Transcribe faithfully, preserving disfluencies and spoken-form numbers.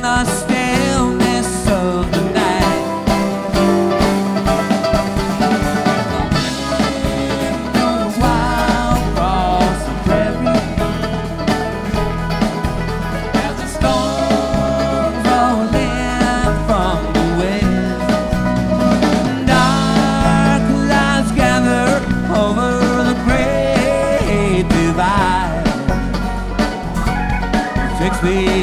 the stillness of the night. The wild across the prairie as the storm rolls in from the west. Dark clouds gather over the great divide. Six feet